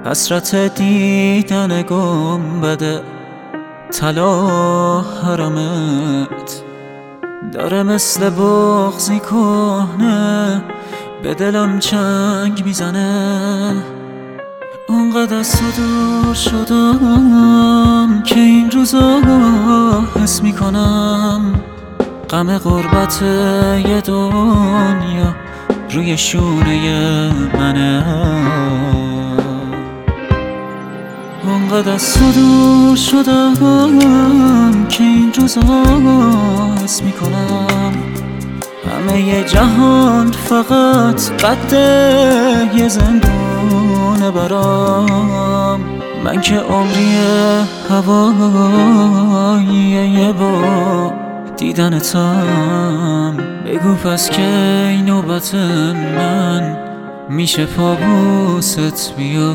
حسرت دیدن گنبد طلا حرمت داره مثل بغضی کهنه به دلم چنگ میزنه. اونقدر از تو دور شدم که این روزا حس میکنم غم غربت یه دنیا روی شونه منه. اونقدر از تو دور شدم که این روزا حس میکنم همه ی جهان فقط قد یه زندونه برام. من که عمری هوایی با دیدنتم. بگو پس که این نوبت من میشه پابوست بیا.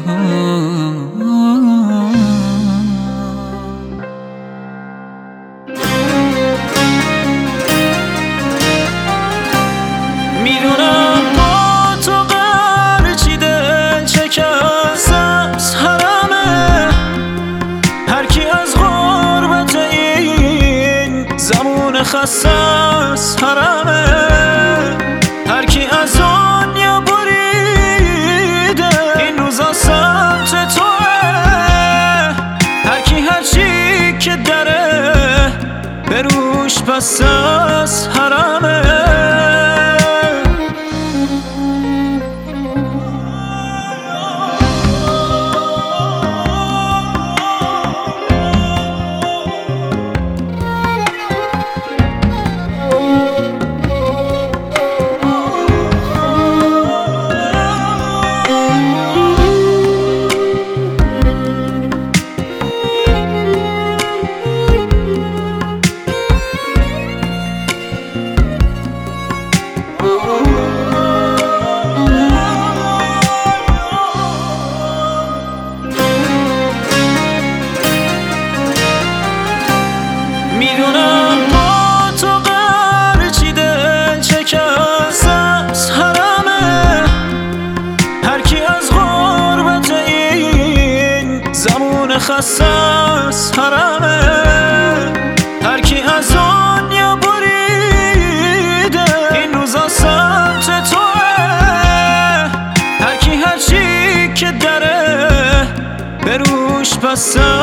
میدونم با تو قرچی دل شکست از حرمه. هر کی از غربت این زمان خسته از حرمه. هر کی از دنیا بریده این روزا سمت توه. هر کی هر چی که داره به روش پس از حرمه. میدونم با تو قرچی دل شکست از حرمه. هر کی از غربت این زمان خسته از حرمه. هر کی از دنیا بریده این روزا سمت توه. هر کی هر چی که داره به روش پس